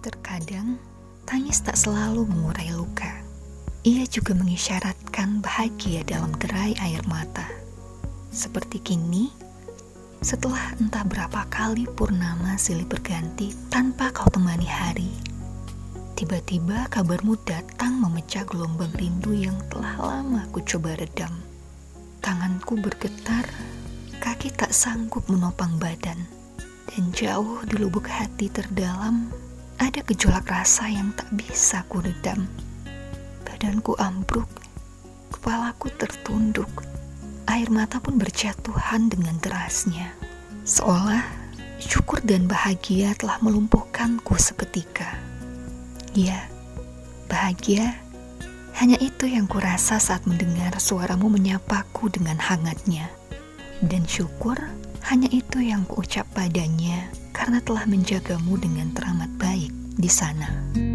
Terkadang, tangis tak selalu mengurai luka. Ia juga mengisyaratkan bahagia dalam derai air mata. Seperti kini, setelah entah berapa kali purnama silih berganti tanpa kau temani hari, tiba-tiba kabarmu datang memecah gelombang rindu yang telah lama ku coba redam. Tanganku bergetar, kaki tak sanggup menopang badan, dan jauh di lubuk hati terdalam ada gejolak rasa yang tak bisa ku redam. Badanku ambruk, kepalaku tertunduk, air mata pun berjatuhan dengan derasnya. Seolah syukur dan bahagia telah melumpuhkanku seketika. Ya, bahagia hanya itu yang kurasa saat mendengar suaramu menyapaku dengan hangatnya. Dan syukur hanya itu yang kuucap padanya karena telah menjagamu dengan teramat baik di sana.